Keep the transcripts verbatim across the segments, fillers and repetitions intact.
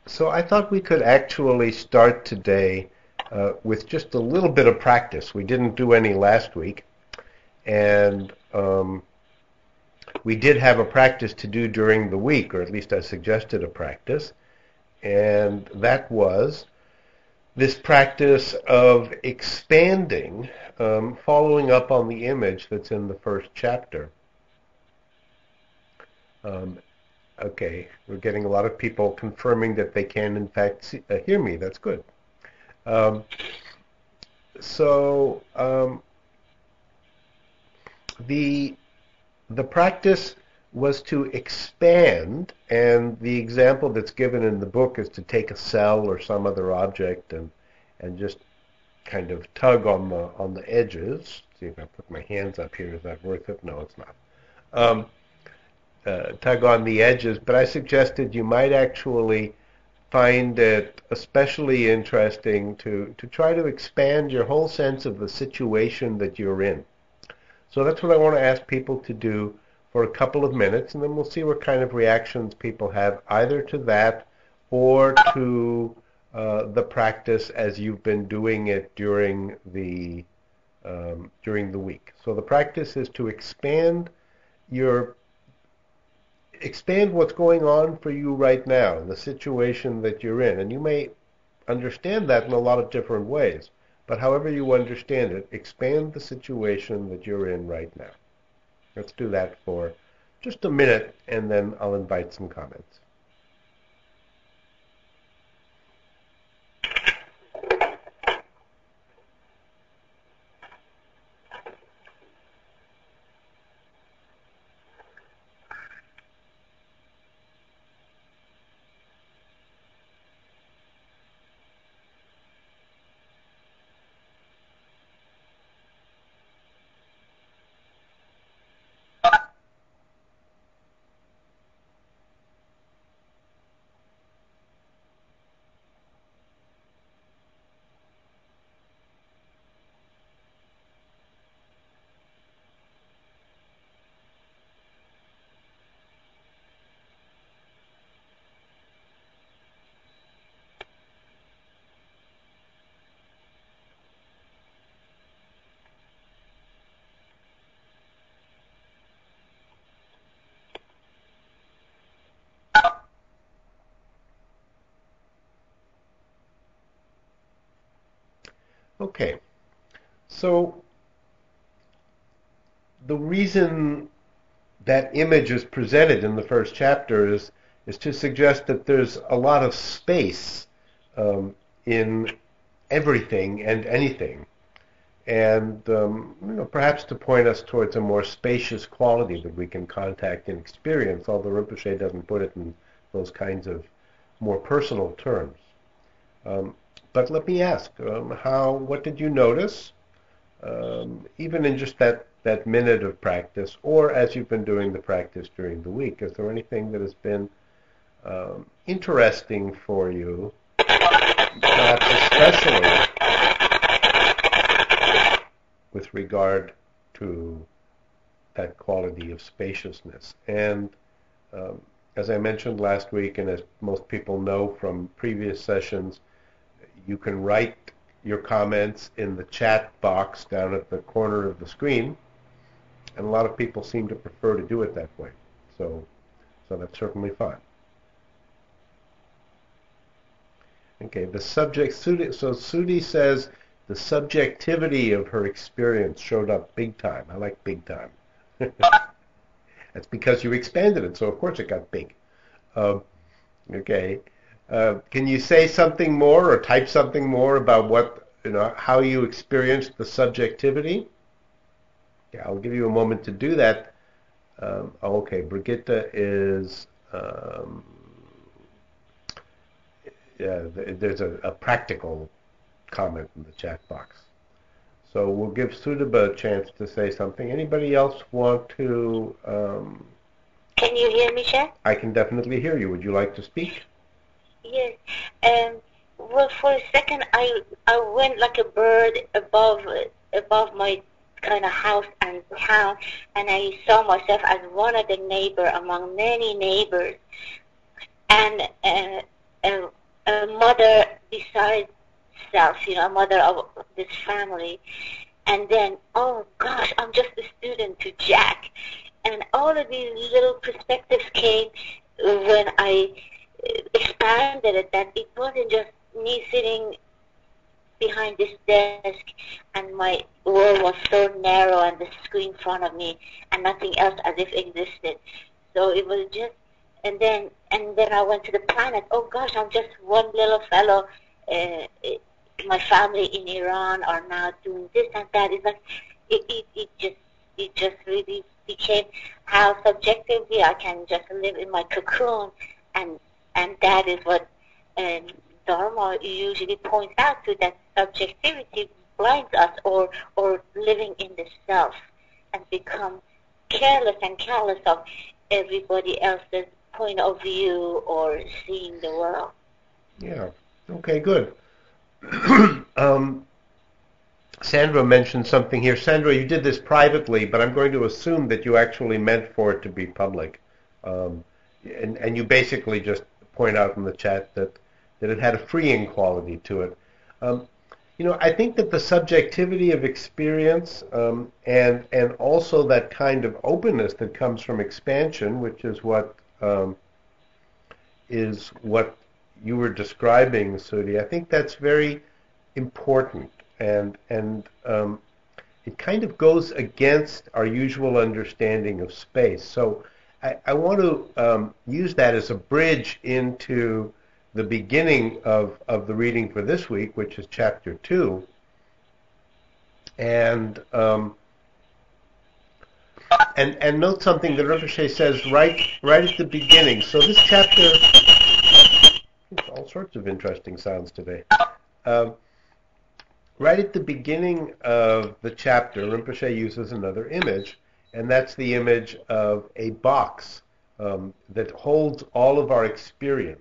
So I thought we could actually start today uh, with just a little bit of practice. We didn't do any last week, and um, we did have a practice to do during the week, or at least I suggested a practice, and that was this practice of expanding, um, following up on the image that's in the first chapter. Um, okay, we're getting a lot of people confirming that they can, in fact, see, uh, hear me. That's good. Um, so um, the the practice was to expand, and the example that's given in the book is to take a cell or some other object and and just kind of tug on the on the edges. See if I put my hands up here. Is that worth it? No, it's not. Um, uh, tug on the edges, but I suggested you might actually find it especially interesting to to try to expand your whole sense of the situation that you're in. So that's what I want to ask people to do for a couple of minutes, and then we'll see what kind of reactions people have either to that or to uh, the practice as you've been doing it during the um, during the week. So the practice is to expand your expand what's going on for you right now, the situation that you're in, and you may understand that in a lot of different ways. But however you understand it, expand the situation that you're in right now. Let's do that for just a minute, and then I'll invite some comments. Okay, so the reason that image is presented in the first chapter is is to suggest that there's a lot of space um, in everything and anything, and um, you know, perhaps to point us towards a more spacious quality that we can contact and experience, although Rinpoche doesn't put it in those kinds of more personal terms. Um, but let me ask, um, how? What did you notice, um, even in just that that minute of practice, or as you've been doing the practice during the week? Is there anything that has been um, interesting for you, perhaps especially with regard to that quality of spaciousness? And um, as I mentioned last week, and as most people know from previous sessions, you can write your comments in the chat box down at the corner of the screen, and a lot of people seem to prefer to do it that way. So, so that's certainly fine. Okay, the subject, Sudi, so Sudi says the subjectivity of her experience showed up big time. I like big time. That's because you expanded it, so of course it got big. Uh, okay. Uh, can you say something more or type something more about what, you know, how you experienced the subjectivity? Yeah, I'll give you a moment to do that. Um, okay, Brigitte is, um, yeah, there's a, a practical comment in the chat box. So we'll give Sudaba a chance to say something. Anybody else want to? Um, Can you hear me, Chef? I can definitely hear you. Would you like to speak? Yes. Um, well, for a second, I I went like a bird above above my kind of house and town, and I saw myself as one of the neighbor among many neighbors, and uh, a, a mother besides self, you know, a mother of this family. And then, oh gosh, I'm just a student to Jack. And all of these little perspectives came when I expanded it, that it wasn't just me sitting behind this desk and my world was so narrow and the screen in front of me and nothing else as if existed. So it was just, and then and then I went to the planet. Oh gosh, I'm just one little fellow. Uh, it, my family in Iran are now doing this and that. It's like it, it, it just it just really became how subjectively I can just live in my cocoon, and and that is what um, Dharma usually points out to, that subjectivity blinds us, or or living in the self and become careless and callous of everybody else's point of view or seeing the world. Yeah. Okay, good. um, Sandra mentioned something here. Sandra, you did this privately, but I'm going to assume that you actually meant for it to be public. Um, and, and you basically just point out in the chat that, that it had a freeing quality to it. Um, you know, I think that the subjectivity of experience um, and and also that kind of openness that comes from expansion, which is what um, is what you were describing, Sudi, I think that's very important, and and um, it kind of goes against our usual understanding of space. So I, I want to um, use that as a bridge into the beginning of, of the reading for this week, which is chapter two. And um, and and note something that Rinpoche says right right at the beginning. So this chapter, all sorts of interesting sounds today. Um, right at the beginning of the chapter, Rinpoche uses another image, and that's the image of a box um, that holds all of our experience.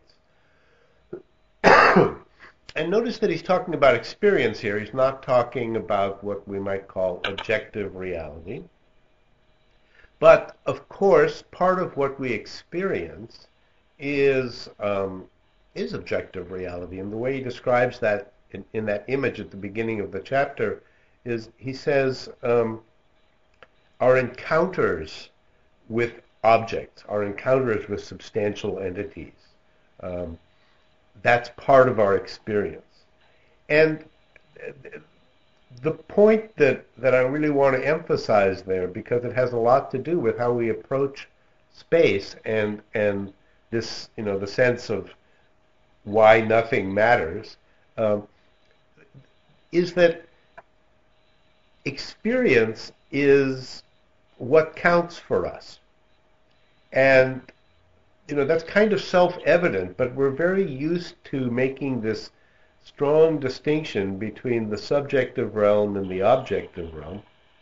And notice that he's talking about experience here. He's not talking about what we might call objective reality. But, of course, part of what we experience is um, is objective reality. And the way he describes that in, in that image at the beginning of the chapter is he says um, our encounters with objects, our encounters with substantial entities, um, that's part of our experience. And the point that, that I really want to emphasize there, because it has a lot to do with how we approach space and and this, you know, the sense of why nothing matters, um, is that experience is what counts for us. And you know, that's kind of self-evident, but we're very used to making this strong distinction between the subjective realm and the objective realm.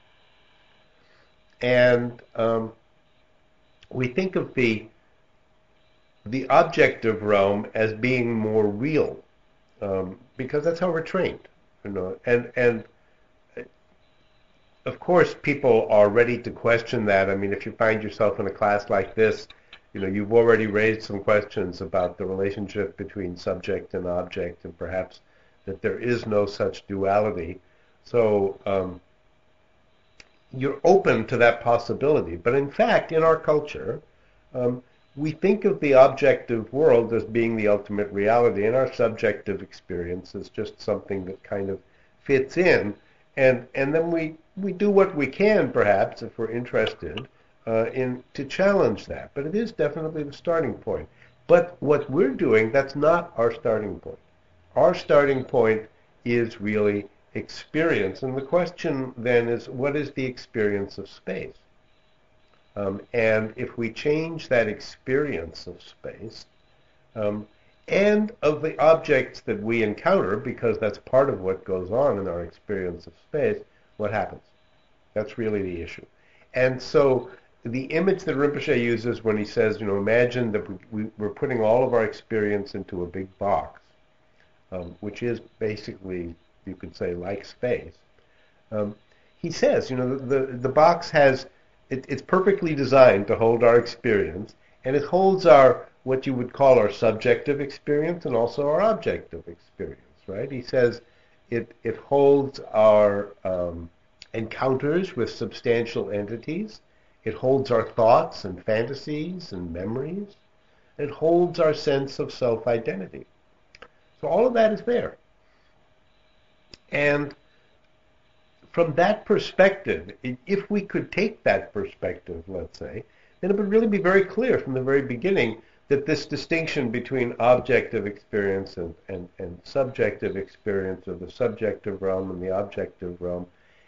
And um, we think of the the objective realm as being more real, um, because that's how we're trained, you know. And and of course, people are ready to question that. I mean, if you find yourself in a class like this, you know, you've already raised some questions about the relationship between subject and object, and perhaps that there is no such duality. So um, you're open to that possibility. But in fact, in our culture, um, we think of the objective world as being the ultimate reality, and our subjective experience is just something that kind of fits in. And and then we, we do what we can, perhaps, if we're interested, Uh, in to challenge that. But it is definitely the starting point. But what we're doing, that's not our starting point. Our starting point is really experience. And the question then is, what is the experience of space? Um, and if we change that experience of space um, and of the objects that we encounter, because that's part of what goes on in our experience of space, what happens? That's really the issue. And so the image that Rinpoche uses when he says, you know, imagine that we, we, we're putting all of our experience into a big box, um, which is basically, you could say, like space. Um, he says, you know, the, the, the box has, it, it's perfectly designed to hold our experience, and it holds our, what you would call our subjective experience and also our objective experience, right? He says it, it holds our um, encounters with substantial entities. It holds our thoughts and fantasies and memories. It holds our sense of self-identity. So all of that is there. And from that perspective, if we could take that perspective, let's say, then it would really be very clear from the very beginning that this distinction between objective experience and, and, and subjective experience, or the subjective realm and the objective realm,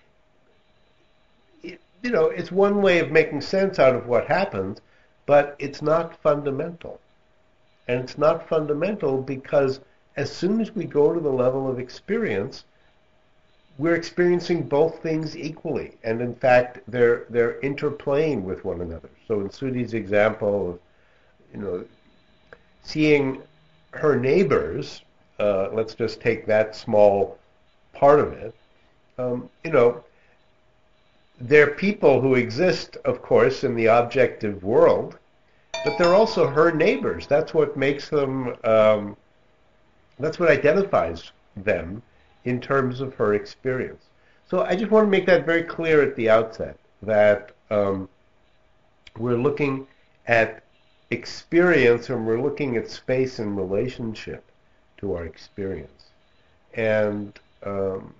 it, you know, it's one way of making sense out of what happens, but it's not fundamental. And it's not fundamental because as soon as we go to the level of experience, we're experiencing both things equally, and in fact, they're they're interplaying with one another. So in Sudhi's example of, you know, seeing her neighbors, uh, let's just take that small part of it. Um, you know, they're people who exist, of course, in the objective world, but they're also her neighbors. That's what makes them. Um, that's what identifies them in terms of her experience. So I just want to make that very clear at the outset, that um, we're looking at experience and we're looking at space in relationship to our experience. And um,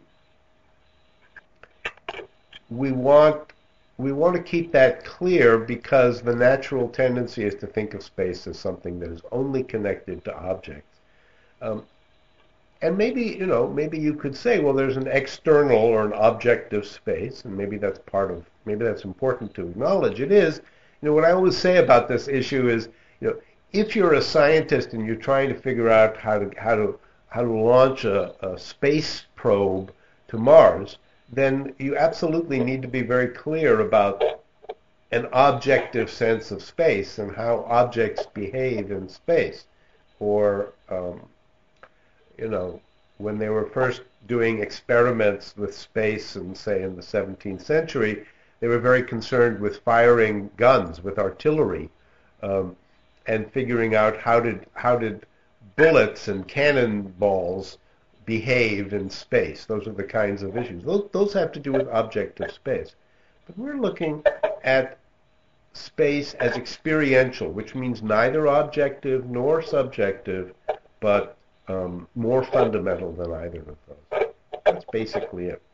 we want we want to keep that clear because the natural tendency is to think of space as something that is only connected to objects. Um, And maybe, you know, maybe you could say, well, there's an external or an objective space, and maybe that's part of, maybe that's important to acknowledge. It is. You know, what I always say about this issue is, you know, if you're a scientist and you're trying to figure out how to how to how to launch a, a space probe to Mars, then you absolutely need to be very clear about an objective sense of space and how objects behave in space, or um, you know, when they were first doing experiments with space, and say in the seventeenth century, they were very concerned with firing guns with artillery, um, and figuring out how did how did bullets and cannonballs behave in space. Those are the kinds of issues. Those, those have to do with objective space. But we're looking at space as experiential, which means neither objective nor subjective, but Um, more fundamental than either of those. That's basically it.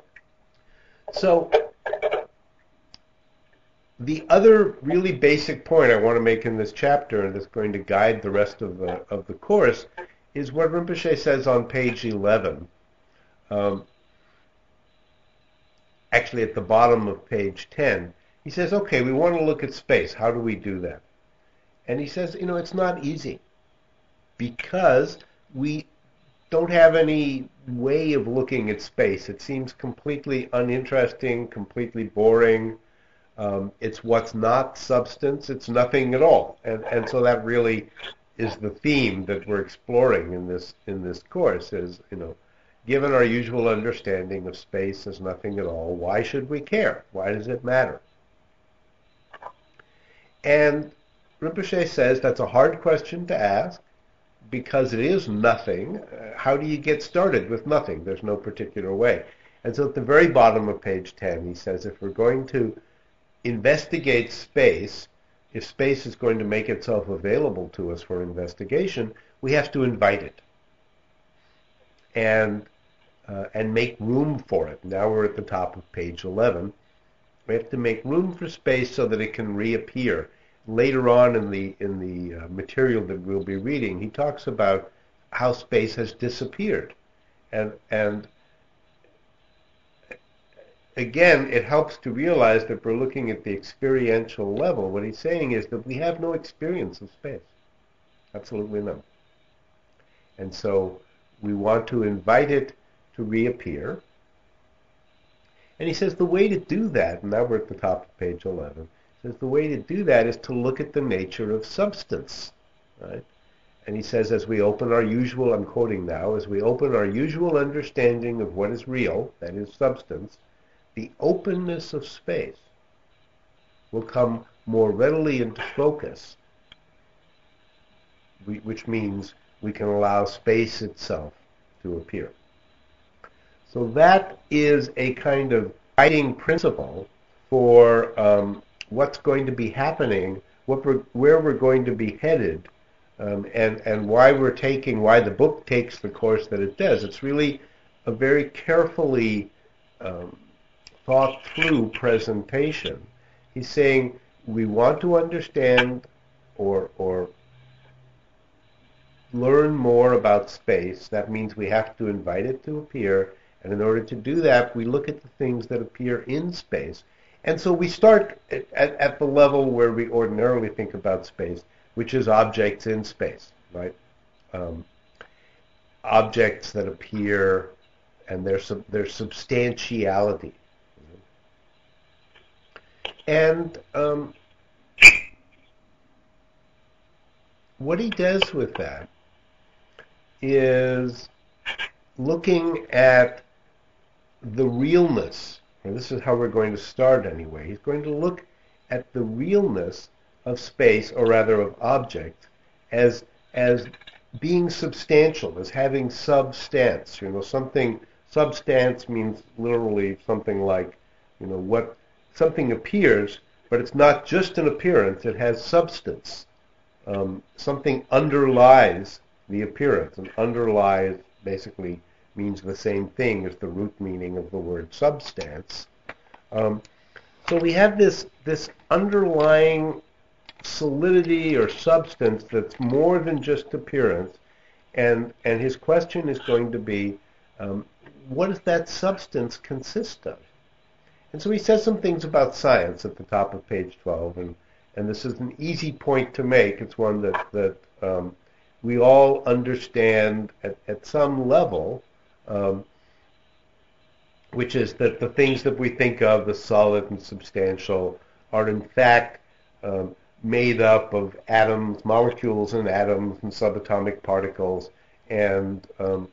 So the other really basic point I want to make in this chapter, and that's going to guide the rest of the of the course, is what Rinpoche says on page eleven. Um, actually, at the bottom of page ten, he says, "Okay, we want to look at space. How do we do that?" And he says, you know, it's not easy because we don't have any way of looking at space. It seems completely uninteresting, completely boring. Um, it's what's not substance. It's nothing at all. And and so that really is the theme that we're exploring in this in this course. Is, you know, given our usual understanding of space as nothing at all, why should we care? Why does it matter? And Rinpoche says that's a hard question to ask, because it is nothing. Uh, how do you get started with nothing? There's no particular way. And so at the very bottom of page ten, he says, if we're going to investigate space, if space is going to make itself available to us for investigation, we have to invite it and uh, and make room for it. Now we're at the top of page eleven. We have to make room for space so that it can reappear. Later on in the in the uh, material that we'll be reading, he talks about how space has disappeared, and and again, it helps to realize that we're looking at the experiential level. What he's saying is that we have no experience of space, absolutely none, and so we want to invite it to reappear. And he says the way to do that, and now we're at the top of page eleven. Says the way to do that is to look at the nature of substance, right? And he says, as we open our usual, I'm quoting now, as we open our usual understanding of what is real, that is substance, the openness of space will come more readily into focus. we, which means we can allow space itself to appear. So that is a kind of guiding principle for um, what's going to be happening, what we're, where we're going to be headed, um, and, and why we're taking, why the book takes the course that it does. It's really a very carefully um, thought through presentation. He's saying we want to understand or, or learn more about space. That means we have to invite it to appear. And in order to do that, we look at the things that appear in space. And so we start at, at, at the level where we ordinarily think about space, which is objects in space, right? Um, objects that appear and their, sub, their substantiality. And um, what he does with that is looking at the realness, and this is how we're going to start anyway. He's going to look at the realness of space, or rather of object, as as being substantial, as having substance. You know, something, substance means literally something like, you know, what something appears, but it's not just an appearance, it has substance. Um, something underlies the appearance, and underlies basically means the same thing as the root meaning of the word substance. Um, so we have this this underlying solidity or substance that's more than just appearance, and and his question is going to be, um, what does that substance consist of? And so he says some things about science at the top of page twelve, and, and this is an easy point to make. It's one that, that um, we all understand at, at some level, um, which is that the things that we think of, the solid and substantial, are in fact um, made up of atoms, molecules and atoms and subatomic particles, and um,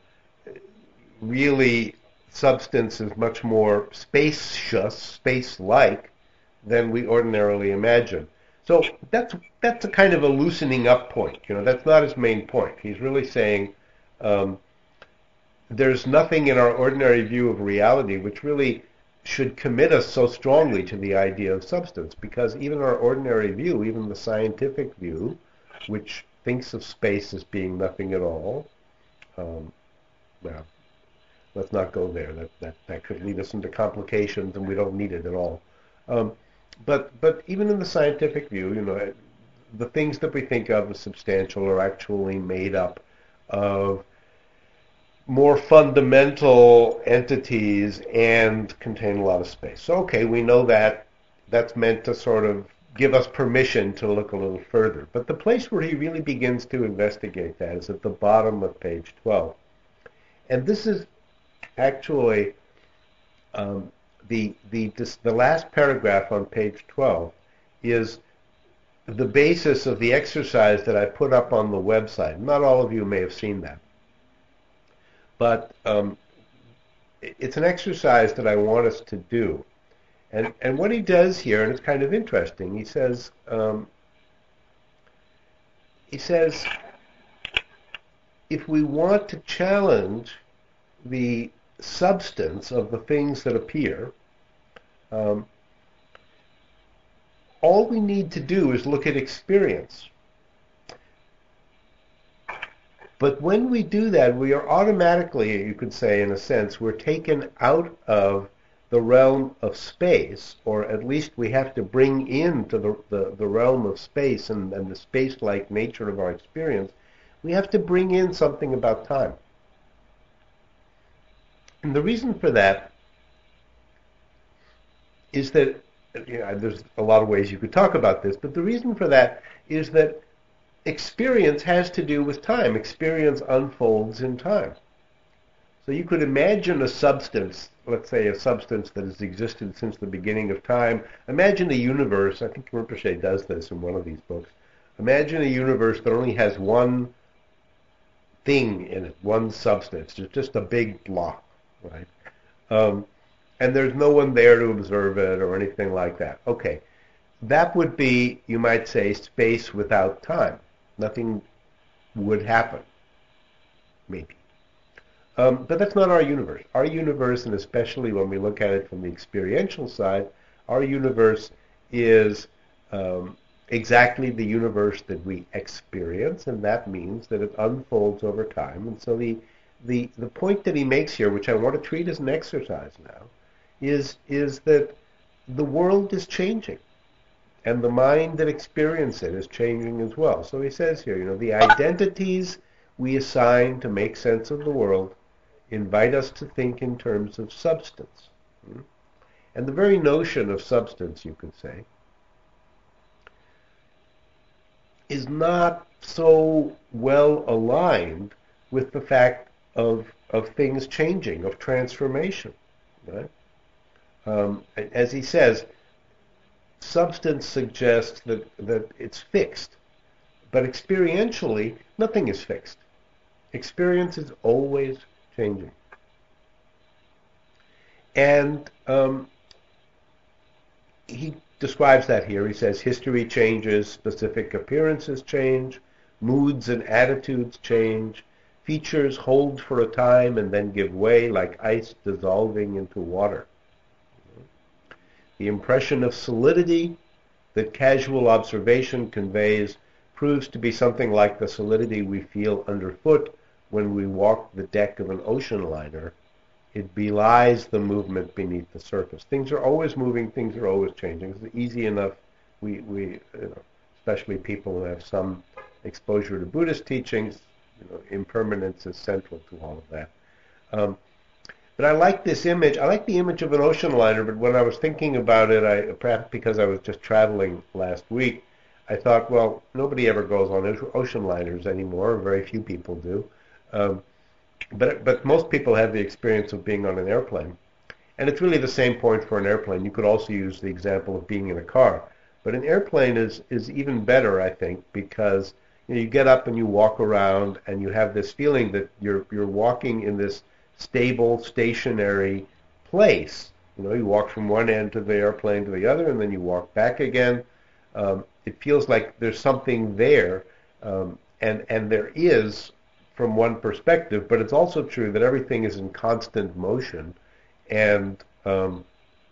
really substance is much more spacious, space-like, than we ordinarily imagine. So that's that's a kind of a loosening up point. You know, that's not his main point. He's really saying um, there's nothing in our ordinary view of reality which really should commit us so strongly to the idea of substance, because even our ordinary view, even the scientific view, which thinks of space as being nothing at all, um, well, let's not go there. That, that that could lead us into complications, and we don't need it at all. Um, but but even in the scientific view, you know, the things that we think of as substantial are actually made up of more fundamental entities and contain a lot of space. So okay, we know that. That's meant to sort of give us permission to look a little further. But the place where he really begins to investigate that is at the bottom of page twelve. And this is actually um, the the this, the last paragraph on page twelve is the basis of the exercise that I put up on the website. Not all of you may have seen that, but um, it's an exercise that I want us to do. And and what he does here, and it's kind of interesting, he says um, he says if we want to challenge the substance of the things that appear, um, all we need to do is look at experience. But when we do that, we are automatically, you could say in a sense, we're taken out of the realm of space, or at least we have to bring into the, the, the realm of space and, and the space-like nature of our experience, we have to bring in something about time. And the reason for that is that, you know, there's a lot of ways you could talk about this, but the reason for that is that experience has to do with time. Experience unfolds in time. So you could imagine a substance, let's say a substance that has existed since the beginning of time. Imagine a universe, I think Rinpoche does this in one of these books. Imagine a universe that only has one thing in it, one substance. It's just a big block, right? Um, and there's no one there to observe it or anything like that. Okay, that would be, you might say, space without time. Nothing would happen, maybe. Um, but that's not our universe. Our universe, and especially when we look at it from the experiential side, our universe is um, exactly the universe that we experience, and that means that it unfolds over time. And so the the the point that he makes here, which I want to treat as an exercise now, is is that the world is changing, and the mind that experiences it is changing as well. So he says here, you know, the identities we assign to make sense of the world invite us to think in terms of substance. And the very notion of substance, you could say, is not so well aligned with the fact of of things changing, of transformation. Right? Um, as he says, substance suggests that, that it's fixed, but experientially, nothing is fixed. Experience is always changing. And um, he describes that here. He says history changes, specific appearances change, moods and attitudes change, features hold for a time and then give way like ice dissolving into water. The impression of solidity that casual observation conveys proves to be something like the solidity we feel underfoot when we walk the deck of an ocean liner. It belies the movement beneath the surface. Things are always moving, things are always changing. It's easy enough, we, we you know, especially people who have some exposure to Buddhist teachings, you know, impermanence is central to all of that. Um, but I like this image. I like the image of an ocean liner, but when I was thinking about it, I, perhaps because I was just traveling last week, I thought, well, nobody ever goes on ocean liners anymore, very few people do. Um, But but most people have the experience of being on an airplane. And it's really the same point for an airplane. You could also use the example of being in a car. But an airplane is, is even better, I think, because you know, you get up and you walk around and you have this feeling that you're you're walking in this stable, stationary place. You know, you walk from one end of the airplane to the other, and then you walk back again. Um, it feels like there's something there, um, and and there is from one perspective, but it's also true that everything is in constant motion, and um,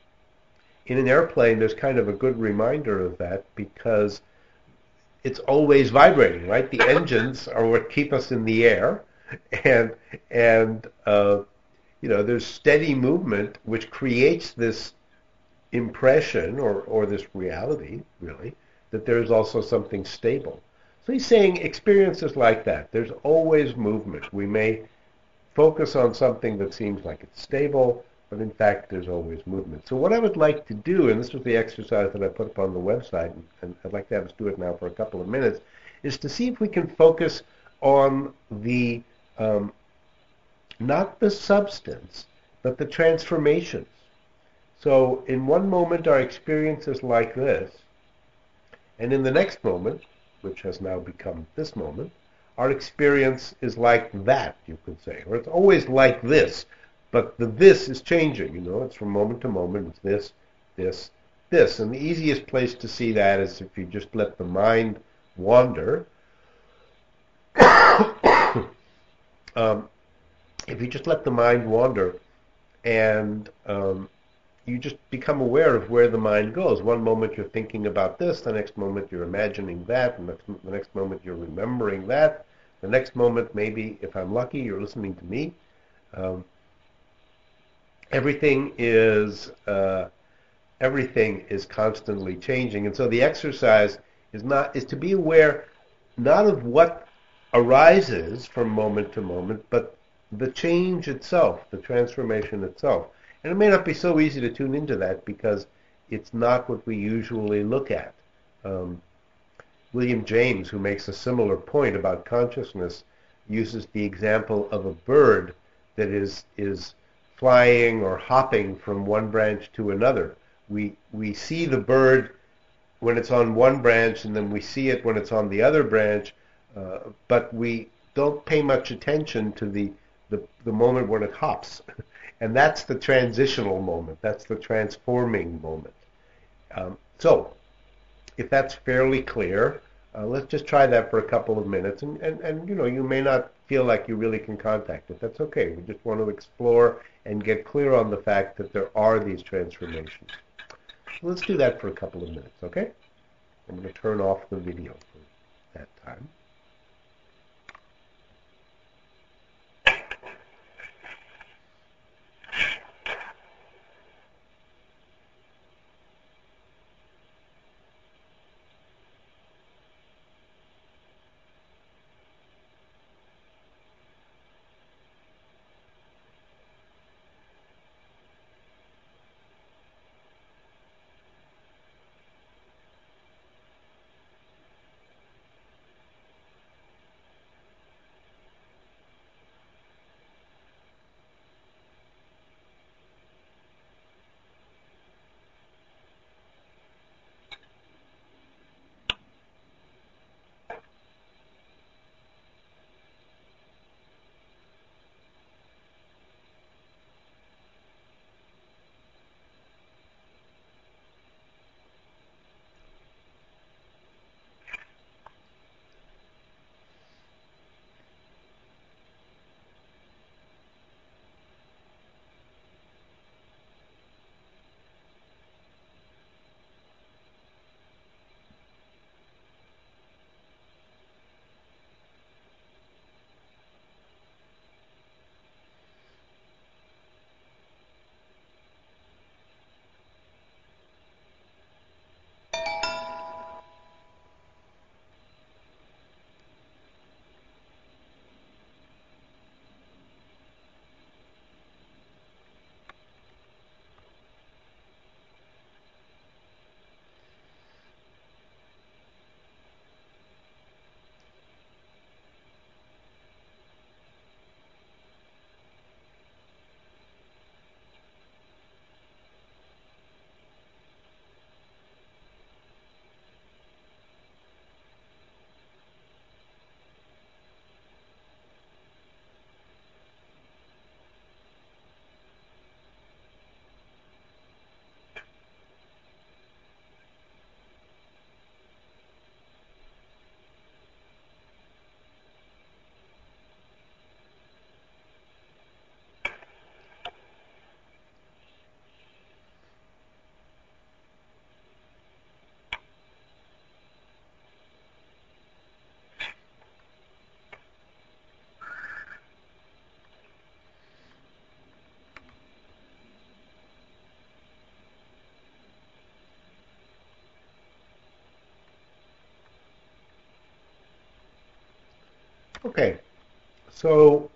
in an airplane there's kind of a good reminder of that because it's always vibrating, right? The engines are what keep us in the air, and and uh, you know there's steady movement which creates this impression or or this reality, really, that there's also something stable. So he's saying experiences like that. There's always movement. We may focus on something that seems like it's stable, but in fact there's always movement. So what I would like to do, and this was the exercise that I put up on the website, and I'd like to have us do it now for a couple of minutes, is to see if we can focus on the, um, not the substance, but the transformations. So in one moment our experience is like this, and in the next moment, which has now become this moment, our experience is like that, you could say. Or it's always like this, but the this is changing, you know, it's from moment to moment, it's this, this, this. And the easiest place to see that is if you just let the mind wander. um, if you just let the mind wander and um, you just become aware of where the mind goes. One moment you're thinking about this, the next moment you're imagining that, and the next moment you're remembering that. The next moment, maybe, if I'm lucky, you're listening to me. Um, everything is uh, everything is constantly changing, and so the exercise is not is to be aware not of what arises from moment to moment, but the change itself, the transformation itself. And it may not be so easy to tune into that because it's not what we usually look at. Um, William James, who makes a similar point about consciousness, uses the example of a bird that is is flying or hopping from one branch to another. We we see the bird when it's on one branch, and then we see it when it's on the other branch, uh, but we don't pay much attention to the, the, the moment when it hops. And that's the transitional moment. That's the transforming moment. Um, so, if that's fairly clear, Uh, let's just try that for a couple of minutes, and, and, and you know, you may not feel like you really can contact it. That's okay. We just want to explore and get clear on the fact that there are these transformations. So let's do that for a couple of minutes, okay? I'm going to turn off the video for that time. Okay, so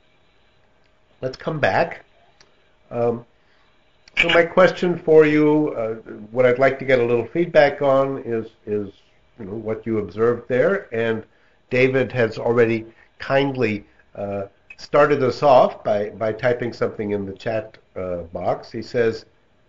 let's come back. Um, so my question for you, uh, what I'd like to get a little feedback on is, is you know, what you observed there. And David has already kindly uh, started us off by, by typing something in the chat uh, box. He says,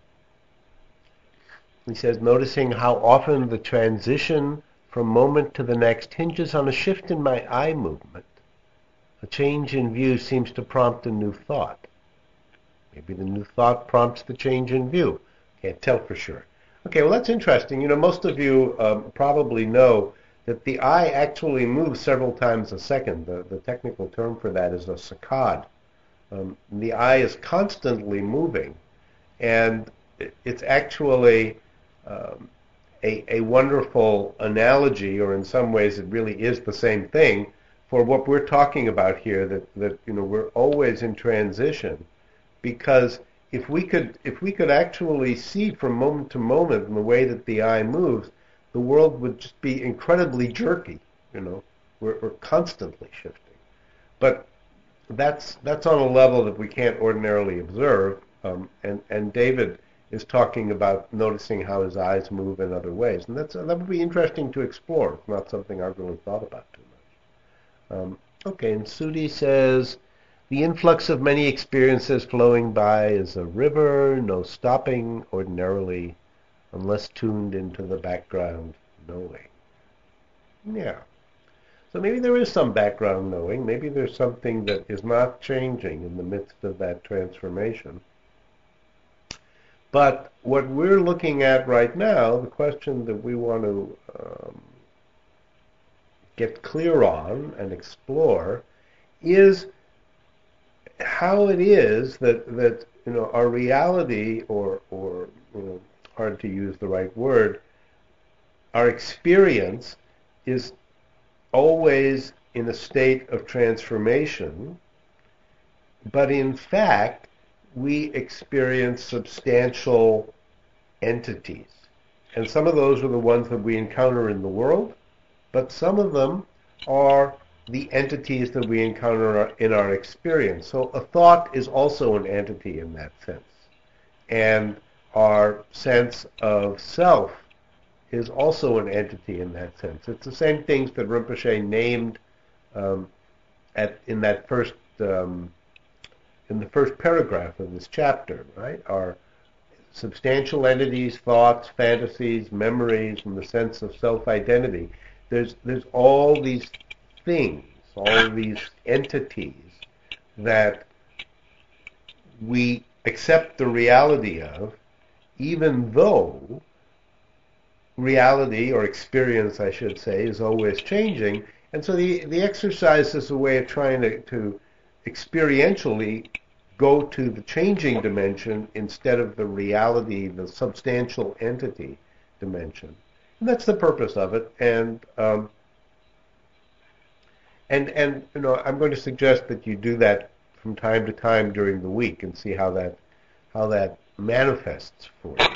he says, noticing how often the transition from moment to the next hinges on a shift in my eye movement. A change in view seems to prompt a new thought. Maybe the new thought prompts the change in view. Can't tell for sure. Okay, well, that's interesting. You know, most of you um, probably know that the eye actually moves several times a second. The, the technical term for that is a saccade. Um, the eye is constantly moving, and it's actually um, a, a wonderful analogy, or in some ways it really is the same thing, for what we're talking about here, that, that you know, we're always in transition. Because if we could if we could actually see from moment to moment in the way that the eye moves, the world would just be incredibly jerky. You know, we're, we're constantly shifting. But that's that's on a level that we can't ordinarily observe. Um, and and David is talking about noticing how his eyes move in other ways, and that's that would be interesting to explore. It's not something I've really thought about too much. Um, okay, and Sudi says, the influx of many experiences flowing by is a river, no stopping ordinarily, unless tuned into the background knowing. Yeah. So maybe there is some background knowing. Maybe there's something that is not changing in the midst of that transformation. But what we're looking at right now, the question that we want to um, get clear on and explore is how it is that, that you know, our reality, or, or you know, hard to use the right word, our experience is always in a state of transformation, but in fact, we experience substantial entities. And some of those are the ones that we encounter in the world, but some of them are the entities that we encounter in our experience. So a thought is also an entity in that sense. And our sense of self is also an entity in that sense. It's the same things that Rinpoche named um, at in that first um, in the first paragraph of this chapter, right? Our substantial entities, thoughts, fantasies, memories, and the sense of self-identity. There's there's all these things, all these entities that we accept the reality of, even though reality, or experience I should say, is always changing. And so the, the exercise is a way of trying to, to experientially go to the changing dimension instead of the reality, the substantial entity dimension. And that's the purpose of it. And um, and and you know, I'm going to suggest that you do that from time to time during the week and see how that how that manifests for you.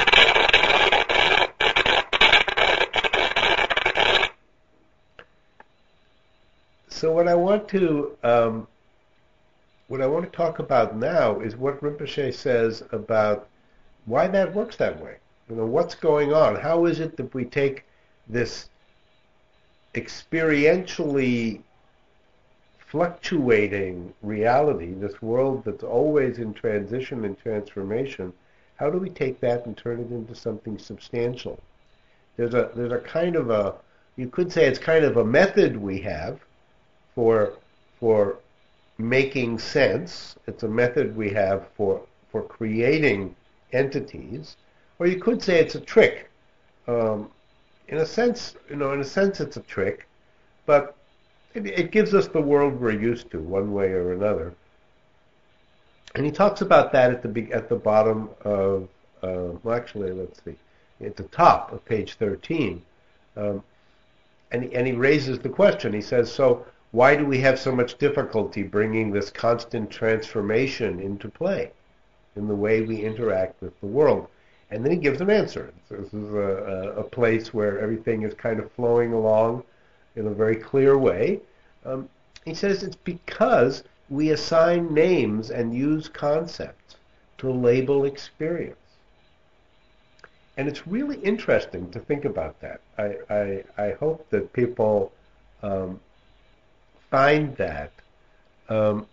So what I want to um, what I want to talk about now is what Rinpoche says about why that works that way. You know, what's going on? How is it that we take this experientially fluctuating reality, this world that's always in transition and transformation, how do we take that and turn it into something substantial? There's a there's a kind of a, you could say it's kind of a method we have for for making sense. It's a method we have for for creating entities, or you could say it's a trick. Um, in a sense, you know, in a sense, it's a trick, but it, it gives us the world we're used to, one way or another. And he talks about that at the at the bottom of, uh, well, actually, let's see, at the top of page thirteen, um, and and he raises the question. He says, so why do we have so much difficulty bringing this constant transformation into play in the way we interact with the world? And then he gives an answer. This is a, a place where everything is kind of flowing along in a very clear way. Um, he says it's because we assign names and use concepts to label experience. And it's really interesting to think about that. I, I, I hope that people um, find that. Um,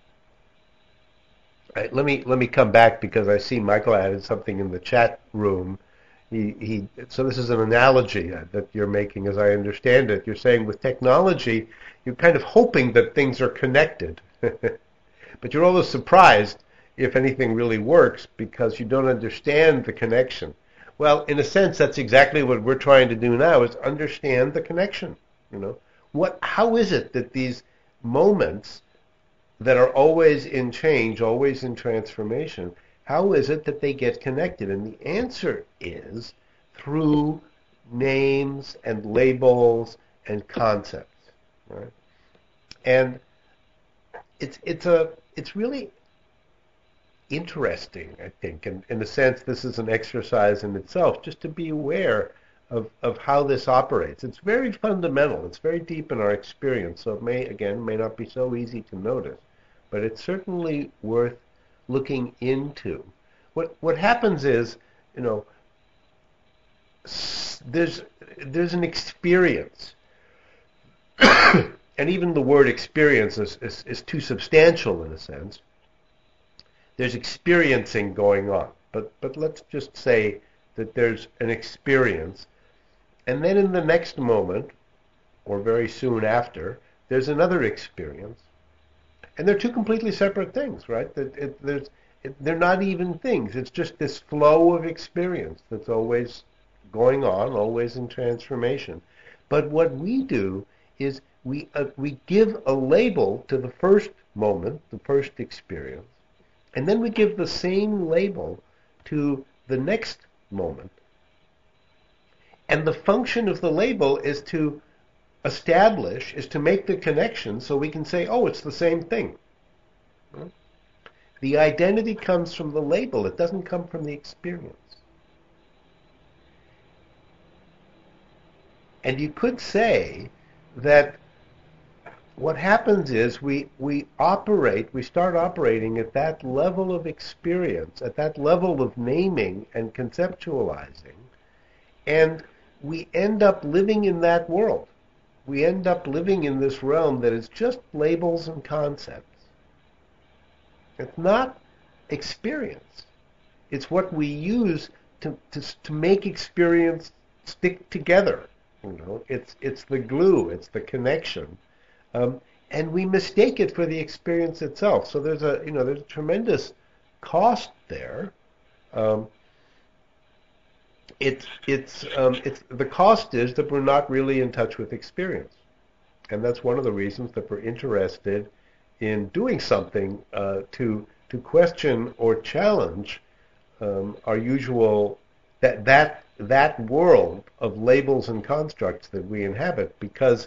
I, let me let me come back because I see Michael added something in the chat room. He, he so this is an analogy that you're making, as I understand it. You're saying with technology, you're kind of hoping that things are connected, but you're always surprised if anything really works because you don't understand the connection. Well, in a sense, that's exactly what we're trying to do now: is understand the connection. You know. What? How is it that these moments that are always in change, always in transformation, how is it that they get connected? And the answer is through names and labels and concepts, right? And it's it's a it's really interesting, I think, and in a sense, this is an exercise in itself, just to be aware Of, of how this operates. It's very fundamental. It's very deep in our experience. So it may, again, may not be so easy to notice, but it's certainly worth looking into. What what happens is, you know, there's there's an experience, and even the word experience is, is is too substantial in a sense. There's experiencing going on, but but let's just say that there's an experience. And then in the next moment, or very soon after, there's another experience. And they're two completely separate things, right? That it, there's, it, they're not even things. It's just this flow of experience that's always going on, always in transformation. But what we do is we uh, we give a label to the first moment, the first experience, and then we give the same label to the next moment. And the function of the label is to establish, is to make the connection so we can say, oh, it's the same thing. The identity comes from the label. It doesn't come from the experience. And you could say that what happens is we, we operate, we start operating at that level of experience, at that level of naming and conceptualizing, and we end up living in that world. We end up living in this realm that is just labels and concepts. It's not experience. It's what we use to, to, to make experience stick together. You know, it's it's the glue, it's the connection, um, and we mistake it for the experience itself. So there's a you know there's a tremendous cost there. Um, it's it's um, it's the cost is that we're not really in touch with experience, and that's one of the reasons that we're interested in doing something uh, to to question or challenge um, our usual that that that world of labels and constructs that we inhabit, because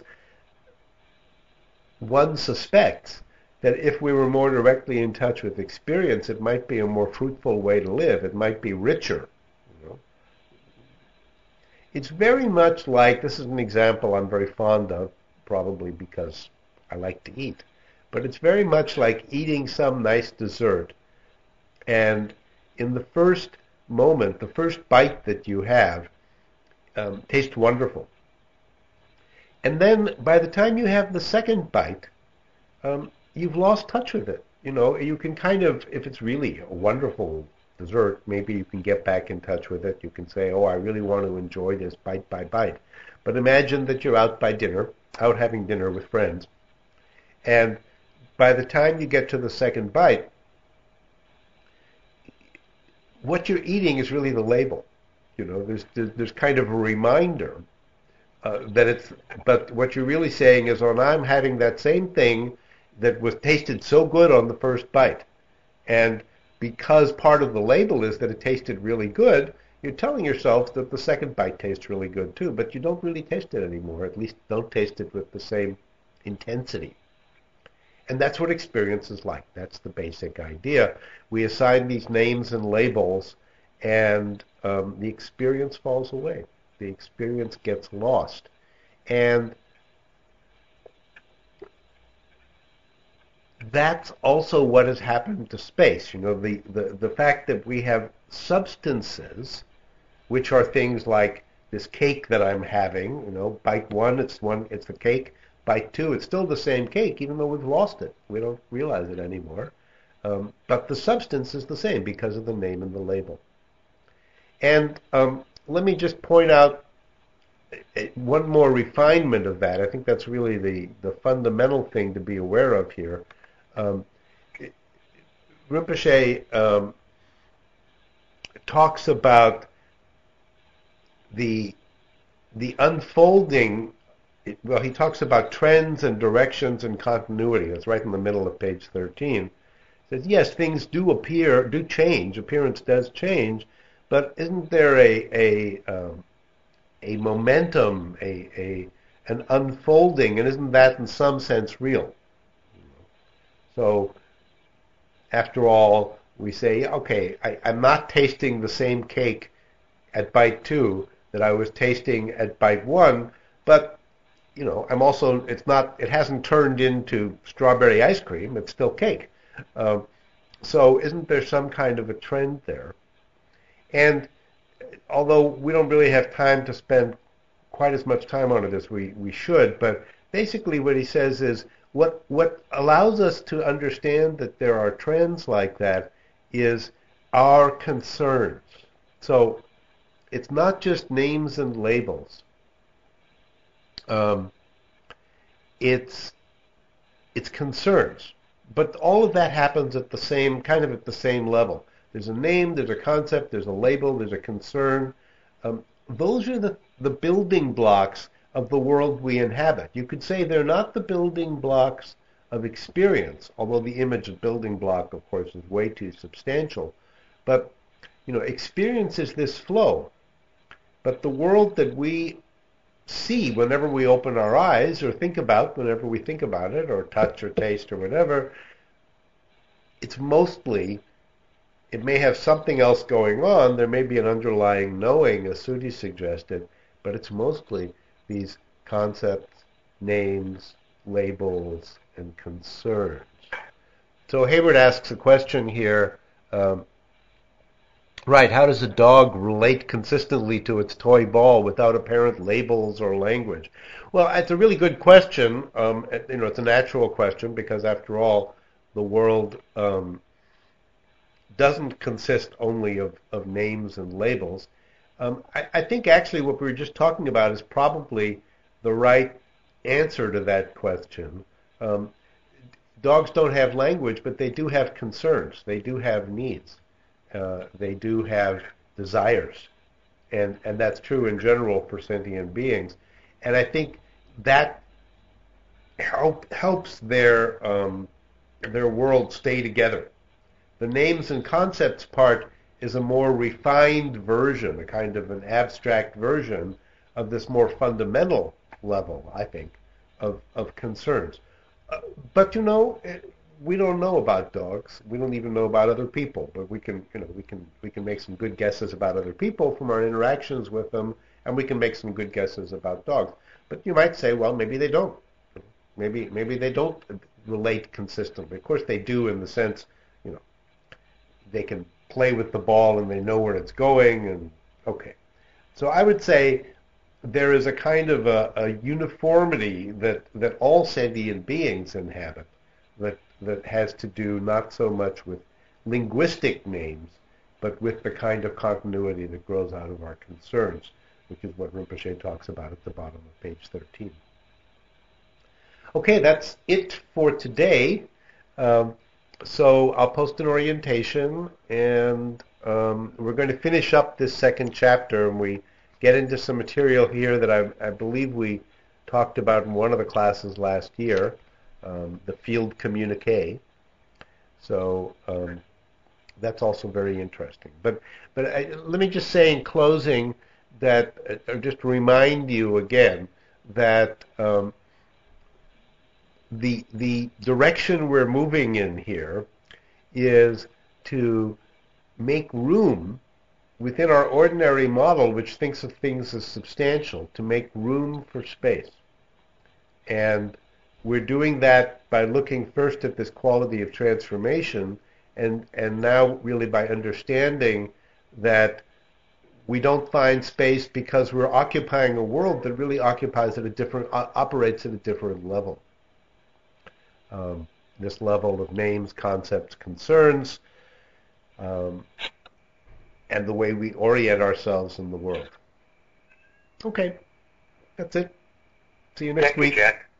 one suspects that if we were more directly in touch with experience, it might be a more fruitful way to live. It might be richer. You know? It's very much like, this is an example I'm very fond of, probably because I like to eat, but it's very much like eating some nice dessert, and in the first moment, the first bite that you have um, tastes wonderful. And then by the time you have the second bite, um, you've lost touch with it. You know, you can kind of, if it's really a wonderful dessert, maybe you can get back in touch with it. You can say, oh, I really want to enjoy this bite by bite. But imagine that you're out by dinner, out having dinner with friends, and by the time you get to the second bite, what you're eating is really the label. You know, there's there's, there's kind of a reminder uh, that it's. But what you're really saying is, "Oh, I'm having that same thing that was tasted so good on the first bite," and because part of the label is that it tasted really good, you're telling yourself that the second bite tastes really good too. But you don't really taste it anymore. At least don't taste it with the same intensity. And that's what experience is like. That's the basic idea. We assign these names and labels, and um, the experience falls away. The experience gets lost. And that's also what has happened to space. You know, the, the, the fact that we have substances, which are things like this cake that I'm having, you know, bite one, it's one, it's the cake. Bite two, it's still the same cake, even though we've lost it. We don't realize it anymore. Um, but the substance is the same because of the name and the label. And um, let me just point out one more refinement of that. I think that's really the, the fundamental thing to be aware of here. Um, Rinpoche um, talks about the the unfolding. Well, he talks about trends and directions and continuity. That's right in the middle of page thirteen. He says, yes, things do appear, do change. Appearance does change, but isn't there a a um, a momentum, a a an unfolding, and isn't that in some sense real? So, after all, we say, okay, I, I'm not tasting the same cake at bite two that I was tasting at bite one, but you know, I'm also, it's not, it hasn't turned into strawberry ice cream, it's still cake. Um, so isn't there some kind of a trend there? And although we don't really have time to spend quite as much time on it as we, we should, but basically what he says is, what, what allows us to understand that there are trends like that is our concerns. So it's not just names and labels. Um, it's it's concerns, but all of that happens at the same kind of at the same level. There's a name, there's a concept, there's a label, there's a concern. Um, those are the the building blocks of the world we inhabit. You could say they're not the building blocks of experience, although the image of building block, of course, is way too substantial. But, you know, experience is this flow. But the world that we see whenever we open our eyes, or think about whenever we think about it, or touch or taste or whatever, it's mostly, it may have something else going on. There may be an underlying knowing, as Sudi suggested, but it's mostly these concepts, names, labels, and concerns. So Hayward asks a question here. Um, right, how does a dog relate consistently to its toy ball without apparent labels or language? Well, it's a really good question. Um, you know, it's a natural question because, after all, the world um, doesn't consist only of, of names and labels. Um, I, I think actually what we were just talking about is probably the right answer to that question. Um, dogs don't have language, but they do have concerns. They do have needs. Uh, they do have desires. And, and that's true in general for sentient beings. And I think that help, helps their, um, their world stay together. The names and concepts part is a more refined version, a kind of an abstract version of this more fundamental level, I think, of, of concerns. Uh, but, you know, we don't know about dogs. We don't even know about other people. But we can, you know, we can we can make some good guesses about other people from our interactions with them, and we can make some good guesses about dogs. But you might say, well, maybe they don't. Maybe maybe they don't relate consistently. Of course, they do in the sense, you know, they can play with the ball and they know where it's going, and okay. So I would say there is a kind of a, a uniformity that, that all sentient beings inhabit that, that has to do not so much with linguistic names, but with the kind of continuity that grows out of our concerns, which is what Rinpoche talks about at the bottom of page thirteen. Okay, that's it for today. Um, So I'll post an orientation, and um, we're going to finish up this second chapter, and we get into some material here that I, I believe we talked about in one of the classes last year, um, the field communique. So um, that's also very interesting. But but I, let me just say in closing that, uh, just remind you again that um, the the direction we're moving in here is to make room within our ordinary model, which thinks of things as substantial, to make room for space. And we're doing that by looking first at this quality of transformation, and and now really by understanding that we don't find space because we're occupying a world that really occupies at a different, operates at a different level. Um, this level of names, concepts, concerns, um, and the way we orient ourselves in the world. Okay, that's it. See you next Thank you, week. Jack.